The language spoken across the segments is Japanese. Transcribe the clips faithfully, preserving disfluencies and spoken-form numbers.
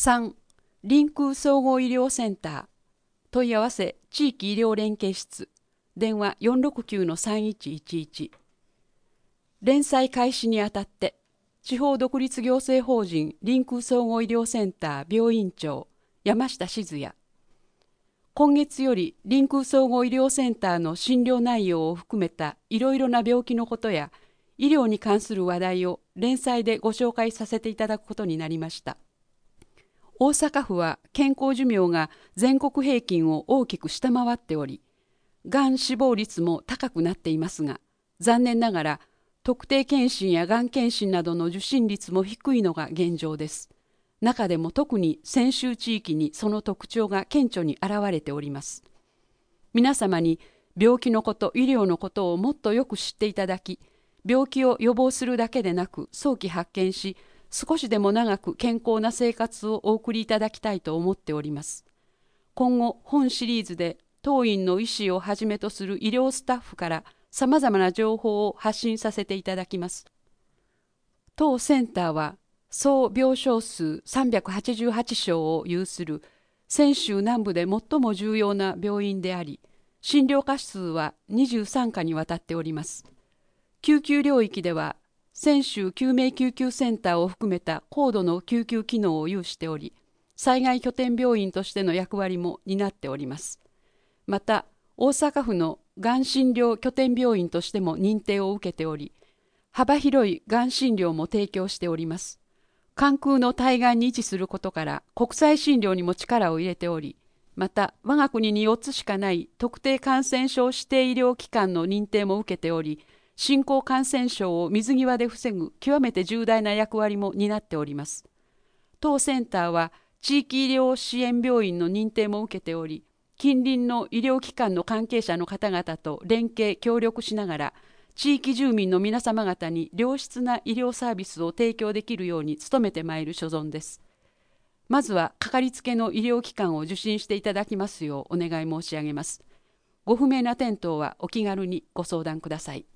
さん. 臨空総合医療センター問い合わせ地域医療連携室電話 よんろくきゅうのさんいちいちいち。 連載開始にあたって地方独立行政法人臨空総合医療センター病院長山下静也。今月より臨空総合医療センターの診療内容を含めたいろいろな病気のことや医療に関する話題を連載でご紹介させていただくことになりました。大阪府は健康寿命が全国平均を大きく下回っており、がん死亡率も高くなっていますが、残念ながら特定健診やがん検診などの受診率も低いのが現状です。中でも特に泉州地域にその特徴が顕著に現れております。皆様に病気のこと、医療のことをもっとよく知っていただき、病気を予防するだけでなく早期発見し、少しでも長く健康な生活をお送りいただきたいと思っております。今後、本シリーズで当院の医師をはじめとする医療スタッフからさまざまな情報を発信させていただきます。当センターは総病床数さんびゃくはちじゅうはち床を有する泉州南部で最も重要な病院であり、診療科数はにじゅうさん科にわたっております。救急領域では泉州救命救急センターを含めた高度の救急機能を有しており、災害拠点病院としての役割も担っております。また、大阪府のがん診療拠点病院としても認定を受けており、幅広いがん診療も提供しております。関空の対岸に位置することから国際診療にも力を入れており、また我が国によっつしかない特定感染症指定医療機関の認定も受けており、新興感染症を水際で防ぐ極めて重大な役割も担っております。当センターは地域医療支援病院の認定も受けており、近隣の医療機関の関係者の方々と連携協力しながら、地域住民の皆様方に良質な医療サービスを提供できるように努めてまいる所存です。まずはかかりつけの医療機関を受診していただきますようお願い申し上げます。ご不明な点等はお気軽にご相談ください。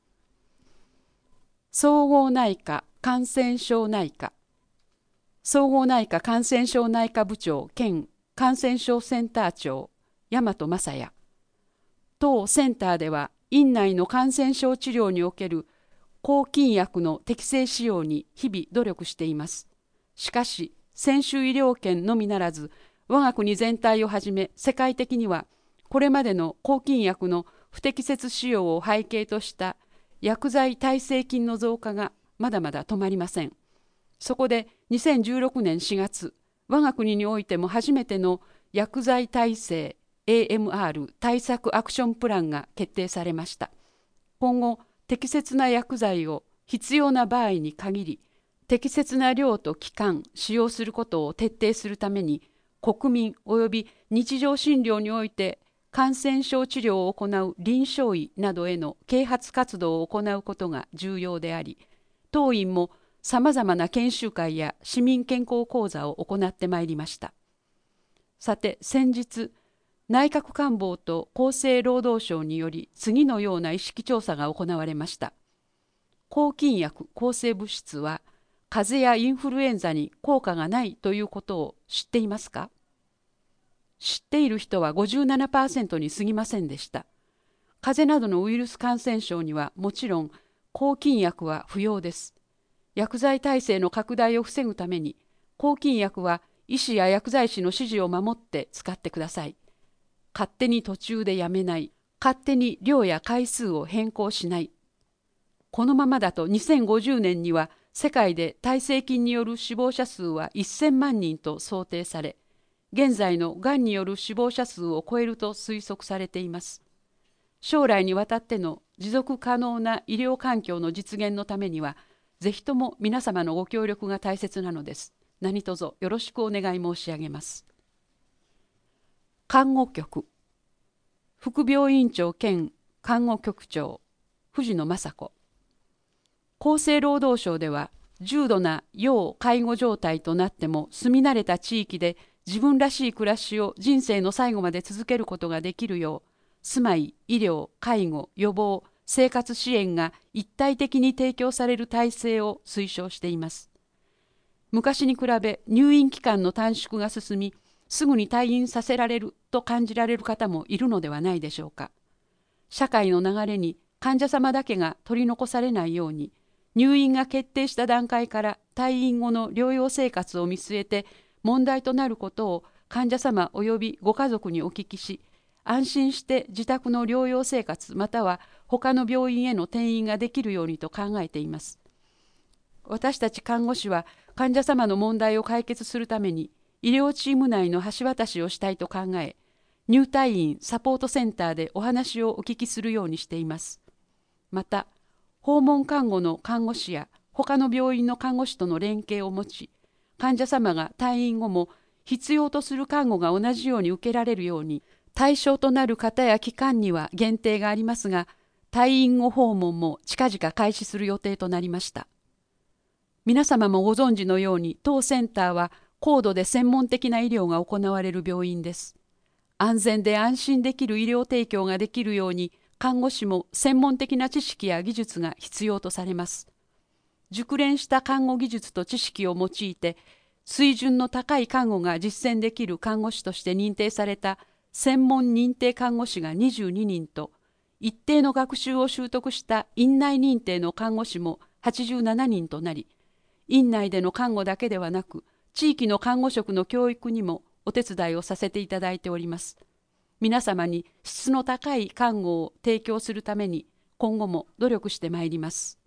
総合内科感染症内科総合内科感染症内科部長兼感染症センター長大和正也。当センターでは院内の感染症治療における抗菌薬の適正使用に日々努力しています。しかし泉州医療圏のみならず我が国全体をはじめ世界的にはこれまでの抗菌薬の不適切使用を背景とした薬剤耐性菌の増加がまだまだ止まりません。そこでにせんじゅうろくねんしがつ、我が国においても初めての薬剤耐性 エーエムアール 対策アクションプランが決定されました。今後、適切な薬剤を必要な場合に限り、適切な量と期間使用することを徹底するために、国民及び日常診療において感染症治療を行う臨床医などへの啓発活動を行うことが重要であり、当院もさまざまな研修会や市民健康講座を行ってまいりました。さて、先日、内閣官房と厚生労働省により次のような意識調査が行われました。抗菌薬・抗生物質は風邪やインフルエンザに効果がないということを知っていますか？知っている人は ごじゅうななパーセント に過ぎませんでした。風邪などのウイルス感染症にはもちろん抗菌薬は不要です。薬剤耐性の拡大を防ぐために抗菌薬は医師や薬剤師の指示を守って使ってください。勝手に途中でやめない。勝手に量や回数を変更しない。このままだとにせんごじゅうねんには世界で耐性菌による死亡者数はせんまんにんと想定され、現在のがんによる死亡者数を超えると推測されています。将来にわたっての持続可能な医療環境の実現のためには、ぜひとも皆様のご協力が大切なのです。何卒よろしくお願い申し上げます。看護局副病院長兼看護局長藤野雅子。厚生労働省では重度な要介護状態となっても住み慣れた地域で自分らしい暮らしを人生の最後まで続けることができるよう、住まい、医療、介護、予防、生活支援が一体的に提供される体制を推奨しています。 昔に比べ入院期間の短縮が進み、すぐに退院させられると感じられる方もいるのではないでしょうか。社会の流れに患者様だけが取り残されないように、入院が決定した段階から退院後の療養生活を見据えて問題となることを患者様及びご家族にお聞きし、安心して自宅の療養生活または他の病院への転院ができるようにと考えています。私たち看護師は患者様の問題を解決するために医療チーム内の橋渡しをしたいと考え、入退院サポートセンターでお話をお聞きするようにしています。また、訪問看護の看護師や他の病院の看護師との連携を持ち、患者様が退院後も必要とする看護が同じように受けられるように、対象となる方や期間には限定がありますが、退院後訪問も近々開始する予定となりました。皆様もご存知のように、当センターは高度で専門的な医療が行われる病院です。安全で安心できる医療提供ができるように、看護師も専門的な知識や技術が必要とされます。熟練した看護技術と知識を用いて、水準の高い看護が実践できる看護師として認定された専門認定看護師がにじゅうににんと、一定の学習を習得した院内認定の看護師もはちじゅうななにんとなり、院内での看護だけではなく、地域の看護職の教育にもお手伝いをさせていただいております。皆様に質の高い看護を提供するために、今後も努力してまいります。